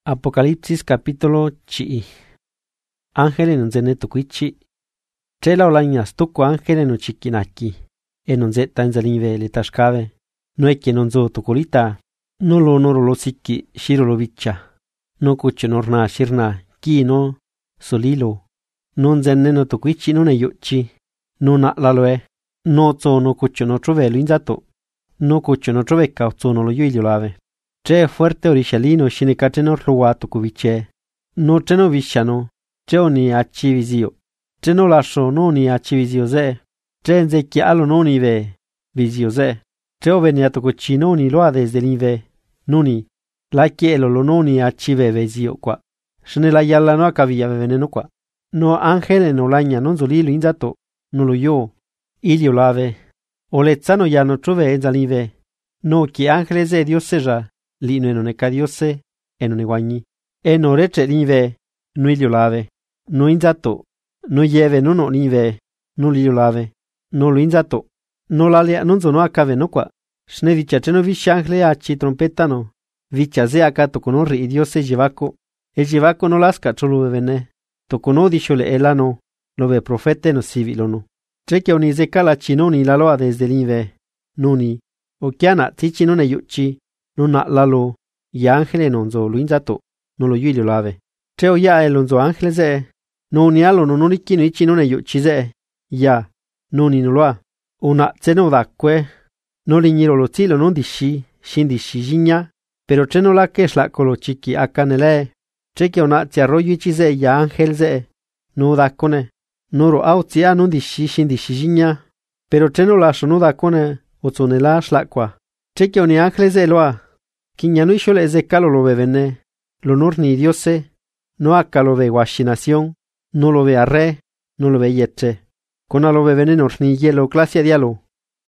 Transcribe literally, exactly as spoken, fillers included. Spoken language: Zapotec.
Apocalipsis capítulo chi. Ángel en zene tuquichi. Chela olañas tuco ángel en chiquinaki. En onzeta en zalive le tashkave. No hay quien onzo tucolita. No lo noro lo siki shiro lo bicha. No cucho norna shirna ki no solilo. Non zenne no tuquichi non ayuchi. No na laloe. No zo no cucho no trovelo inzato. No cucho no troveca zo no lo yuilio lave. Tre fuerte orishalino shinikateno ruato cuvice. No treno vishano. Tre ni achi vizio. Treno lascio no ni achi vizio ze. Tre nzecchi alo no ni ve. Vizio ze. Tre oveniato cucci no ni loa desde l'inve. Noni. La chielo lo no ni achi ve vezio qua. Shne la yalla no acavia veneno qua. No angele no lagna non zolilo inzato. No lo yo. Ilio lave. Olezzano ya no trove enzalive. No chi angele ze Dios seja. Lino non è cadiose e non è guagni. E no rece nive, no ilio lave. No inzato, no yeve no no nive, no ilio lave. No lo inzato, no l'alia non sono a cave no qua. Shne vicia ceno visci angle aci trompetano. Vicia ze acato con orri idiose jivaco. E jivaco no lasca cholo vene. Toko no diciole elano, lo ve profete no civilono. Treche onize calaci noni la loa desde l'inve. Noni, o chiana tici non è yucci. Non ha lalo, ya angele non zo lo inzato, non lo yuilio lave. Treo ya e lonzo angele ze, non ni alo non ni kino ichi non e yucci ze, ya, non ni noloa. Una zeno d'acque, non li niro lo zilo non di shi, shin di shi jigna, pero treno la che slacco chiki acanele, tre che una zi arroyo ichi ze ya angel ze, no d'accone, noro au zia non di shi shin di shi jigna, pero treno lascio no d'accone, o zonela slacqua. Tre che ogni angele ze loa. Quiñano y le de calo lo ve vene, lo nor ni diose, no acá lo ve guachinación, no lo ve arre, no lo ve yeche, con a lo ve vene nor ni hielo clasia dialo,